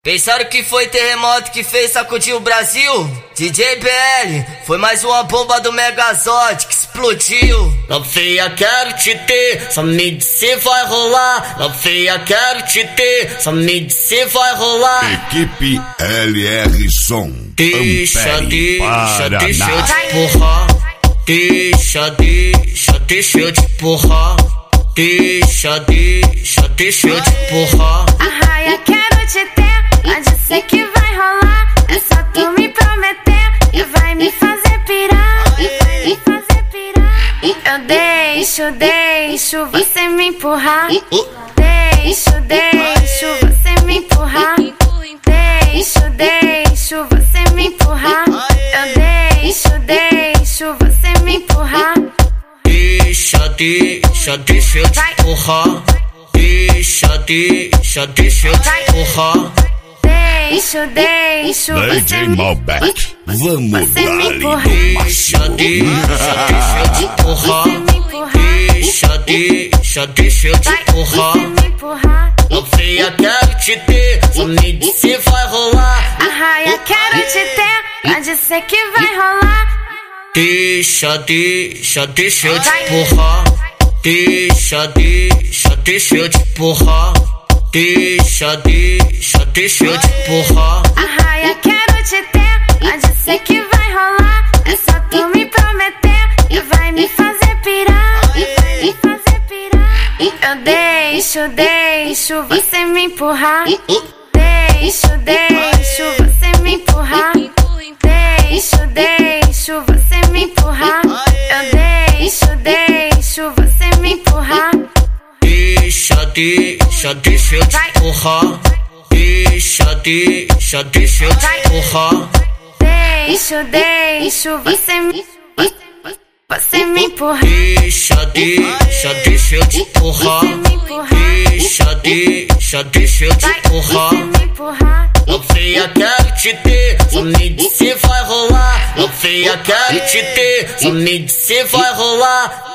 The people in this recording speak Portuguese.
Pensaram que foi terremoto que fez sacudir o Brasil? DJ BL, foi mais uma bomba do Megazord que explodiu. Novinha, quero te ter, só me diz se vai rolar. Novinha, quero te ter, só me diz se vai rolar. Equipe LR Som. Deixa eu te empurrar. Deixa eu te empurrar. Deixa eu te empurrar. Arraia, quero te ter, pode ser que vai rolar. É só tu me prometer e vai me fazer pirar. Eu deixo você me empurrar. Deixo você me empurrar. Deixo você me empurrar. Eu deixo você me empurrar. Deixa eu te empurrar. Deixa eu te empurrar. Deixo DJ Malbec, vamos lá. você me empurrar. Deixa eu te empurrar. Deixa eu te empurrar. Novinha, quero te ter, só me diz se vai rolar. Arraia, quero te ter, pode ser que vai rolar. Deixa eu te empurrar. Deixa eu te empurrar. Deixa eu te empurrar. Arraia, quero te ter, pode ser que vai rolar. É só tu me prometer e vai me fazer pirar. Eu deixo você me empurrar. Deixo você me empurrar. Deixo você me empurrar. Eu deixo você me empurrar. Deixa eu te empurrar. Deixa eu te empurrar. Deixo você me empurrar. Deixa eu te empurrar. Deixa eu te empurrar. Novinha, quero te ter, só me diz se vai rolar. Novinha, quero te ter, só me diz se vai rolar.